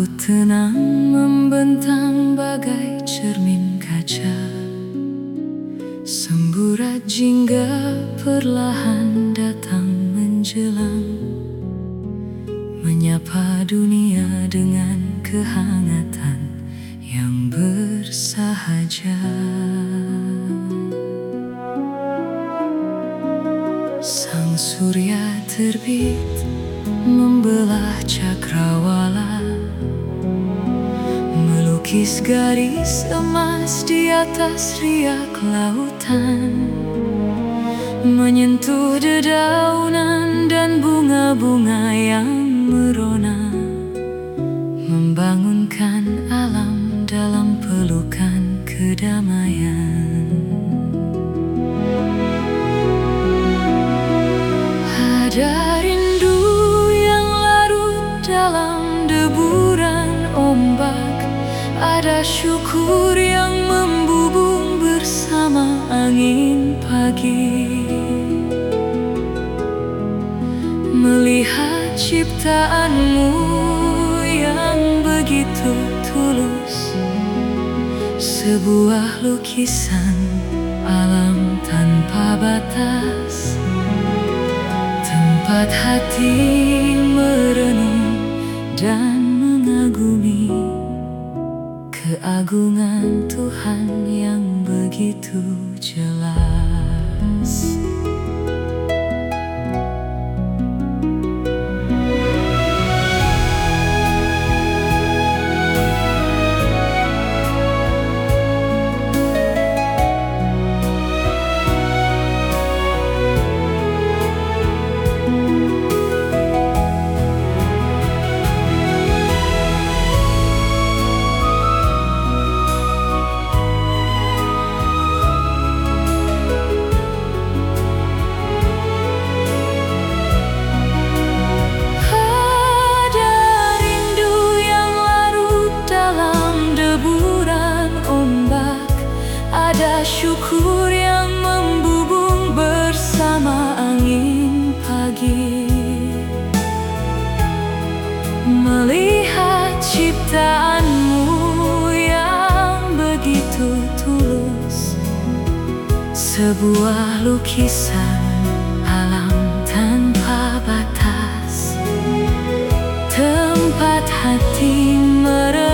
Laut tenang membentang bagai cermin kaca, semburat jingga perlahan datang menjelang, menyapa dunia dengan kehangatan yang bersahaja. Sang surya terbit membelah cakrawala, melukis garis emas di atas riak lautan, menyentuh dedaunan dan bunga-bunga yang merona, membangunkan alam dalam pelukan kedamaian. Ada rindu yang larut dalam deburan ombak, ada syukur yang membubung bersama angin pagi. Melihat ciptaanmu yang begitu tulus, sebuah lukisan alam tanpa batas, tempat hati merenung dan mengagumi keagungan Tuhan yang begitu jelas. Ada syukur yang membubung bersama angin pagi. Melihat ciptaanmu yang begitu tulus, sebuah lukisan alam tanpa batas, tempat hati merenung